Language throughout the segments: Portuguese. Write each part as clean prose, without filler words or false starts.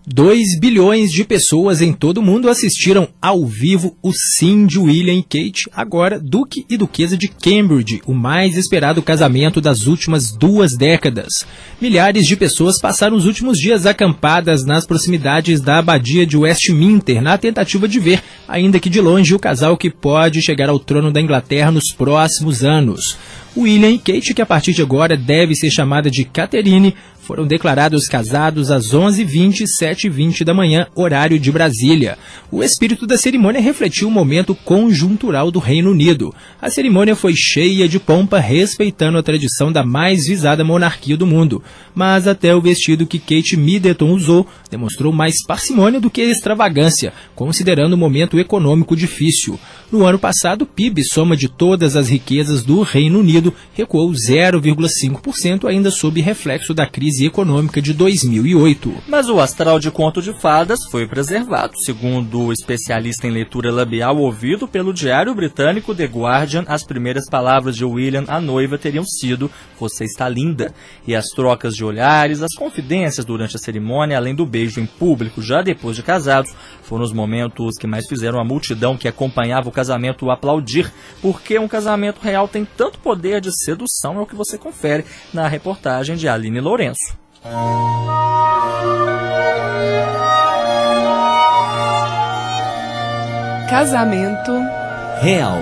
2 bilhões de pessoas em todo o mundo assistiram ao vivo o sim de William e Kate, agora Duque e Duquesa de Cambridge, o mais esperado casamento das últimas 2 décadas. Milhares de pessoas passaram os últimos dias acampadas nas proximidades da abadia de Westminster, na tentativa de ver, ainda que de longe, o casal que pode chegar ao trono da Inglaterra nos próximos anos. William e Kate, que a partir de agora deve ser chamada de Catherine, foram declarados casados às 11h20 e 7h20 da manhã, horário de Brasília. O espírito da cerimônia refletiu o momento conjuntural do Reino Unido. A cerimônia foi cheia de pompa, respeitando a tradição da mais visada monarquia do mundo. Mas até o vestido que Kate Middleton usou demonstrou mais parcimônia do que extravagância, considerando o momento econômico difícil. No ano passado, o PIB, soma de todas as riquezas do Reino Unido, recuou 0,5%, ainda sob reflexo da crise econômica de 2008. Mas o astral de Conto de Fadas foi preservado. Segundo o especialista em leitura labial ouvido pelo diário britânico The Guardian, as primeiras palavras de William à noiva teriam sido "Você está linda". E as trocas de olhares, as confidências durante a cerimônia, além do beijo em público já depois de casados, foram os momentos que mais fizeram a multidão que acompanhava o casamento aplaudir, porque um casamento real tem tanto poder de sedução, é o que você confere na reportagem de Aline Lourenço. Casamento real.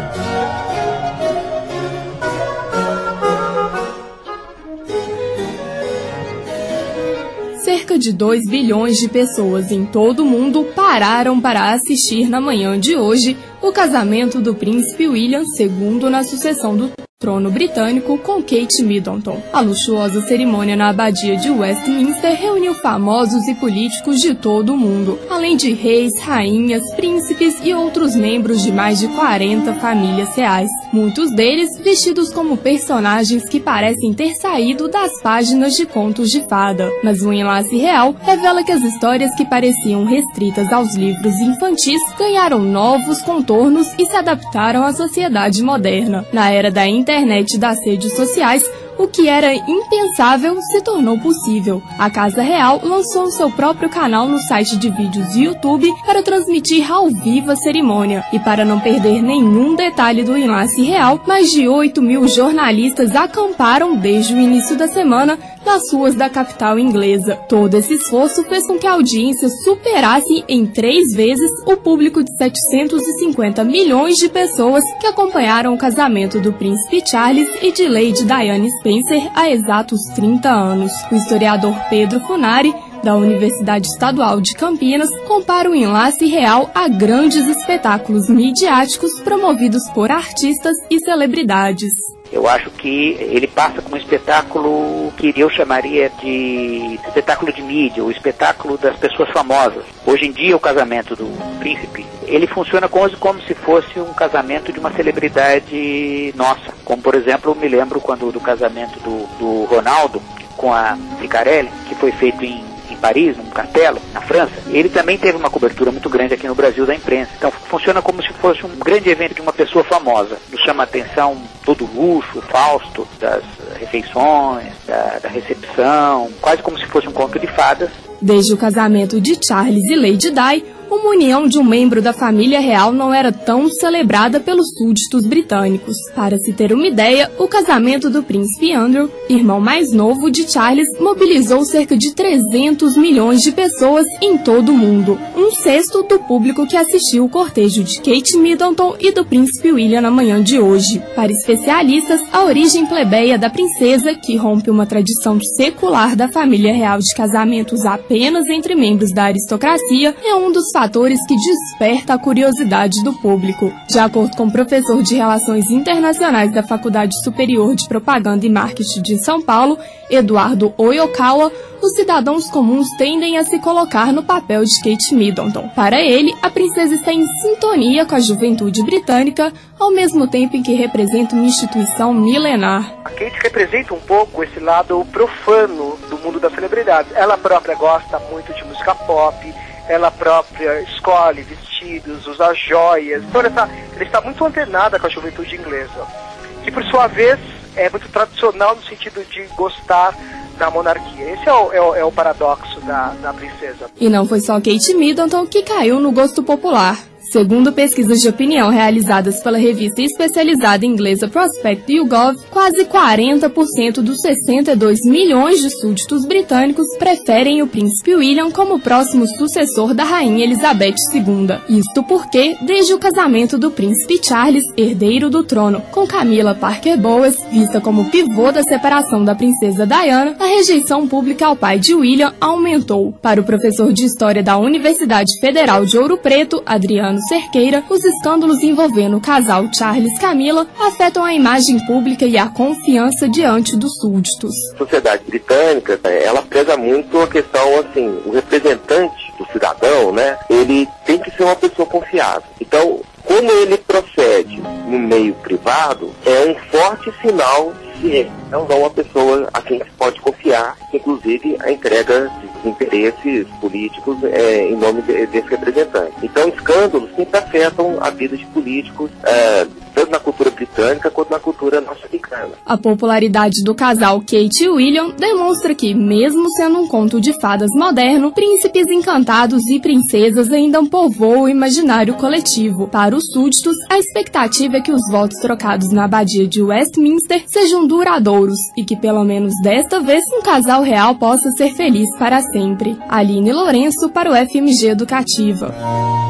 Cerca de 2 bilhões de pessoas em todo o mundo pararam para assistir na manhã de hoje o casamento do príncipe William II na sucessão do trono britânico com Kate Middleton. A luxuosa cerimônia na abadia de Westminster reuniu famosos e políticos de todo o mundo, além de reis, rainhas, príncipes e outros membros de mais de 40 famílias reais. Muitos deles vestidos como personagens que parecem ter saído das páginas de contos de fada. Mas o enlace real revela que as histórias que pareciam restritas aos livros infantis ganharam novos contornos e se adaptaram à sociedade moderna. Na era da internet e das redes sociais, o que era impensável se tornou possível. A Casa Real lançou seu próprio canal no site de vídeos YouTube para transmitir ao vivo a cerimônia. E para não perder nenhum detalhe do enlace real, mais de 8.000 jornalistas acamparam desde o início da semana nas ruas da capital inglesa. Todo esse esforço fez com que a audiência superasse em 3 vezes o público de 750 milhões de pessoas que acompanharam o casamento do príncipe Charles e de Lady Diana Spencer há exatos 30 anos. O historiador Pedro Funari, da Universidade Estadual de Campinas, compara o enlace real a grandes espetáculos midiáticos promovidos por artistas e celebridades. Eu acho que ele passa como um espetáculo que eu chamaria de espetáculo de mídia, o espetáculo das pessoas famosas. Hoje em dia, o casamento do príncipe, ele funciona quase como se fosse um casamento de uma celebridade nossa. Como, por exemplo, eu me lembro quando do casamento do Ronaldo com a Ficarelli, que foi feito em Paris, num castelo, na França. Ele também teve uma cobertura muito grande aqui no Brasil da imprensa. Então funciona como se fosse um grande evento de uma pessoa famosa. Nos chama a atenção todo o luxo, o fausto das refeições, da recepção, quase como se fosse um conto de fadas. Desde o casamento de Charles e Lady Di, uma união de um membro da família real não era tão celebrada pelos súditos britânicos. Para se ter uma ideia, o casamento do príncipe Andrew, irmão mais novo de Charles, mobilizou cerca de 300 milhões de pessoas em todo o mundo, 1/6 do público que assistiu o cortejo de Kate Middleton e do príncipe William na manhã de hoje. Para especialistas, a origem plebeia da princesa, que rompe uma tradição secular da família real de casamentos apenas entre membros da aristocracia, é um dos fatores que desperta a curiosidade do público. De acordo com o professor de Relações Internacionais da Faculdade Superior de Propaganda e Marketing de São Paulo, Eduardo Oyokawa, os cidadãos comuns tendem a se colocar no papel de Kate Middleton. Para ele, a princesa está em sintonia com a juventude britânica, ao mesmo tempo em que representa uma instituição milenar. A Kate representa um pouco esse lado profano do mundo das celebridades. Ela própria gosta muito de música pop, ela própria escolhe vestidos, usa joias. Então ela está muito antenada com a juventude inglesa, que por sua vez é muito tradicional no sentido de gostar da monarquia. Esse é o paradoxo da princesa. E não foi só Kate Middleton que caiu no gosto popular. Segundo pesquisas de opinião realizadas pela revista especializada inglesa Prospect YouGov, quase 40% dos 62 milhões de súditos britânicos preferem o príncipe William como próximo sucessor da rainha Elizabeth II. Isto porque, desde o casamento do príncipe Charles, herdeiro do trono, com Camilla Parker Bowles, vista como pivô da separação da princesa Diana, a rejeição pública ao pai de William aumentou. Para o professor de História da Universidade Federal de Ouro Preto, Adriano Cerqueira, os escândalos envolvendo o casal Charles-Camilla afetam a imagem pública e a confiança diante dos súditos. A sociedade britânica, ela preza muito a questão, assim, o representante do cidadão, né, ele tem que ser uma pessoa confiável. Então, como ele procede no meio privado, é um forte sinal de não uma pessoa a quem se pode confiar, inclusive a entrega de interesses políticos em nome desse representante. Então, escândalos sempre afetam a vida de políticos, tanto na cultura britânica quanto na cultura norte-americana. A popularidade do casal Kate e William demonstra que, mesmo sendo um conto de fadas moderno, príncipes encantados e princesas ainda povoam o imaginário coletivo. Para os súditos, a expectativa é que os votos trocados na abadia de Westminster sejam duradouros e que, pelo menos desta vez, um casal real possa ser feliz para sempre. Aline Lourenço para o FMG Educativa.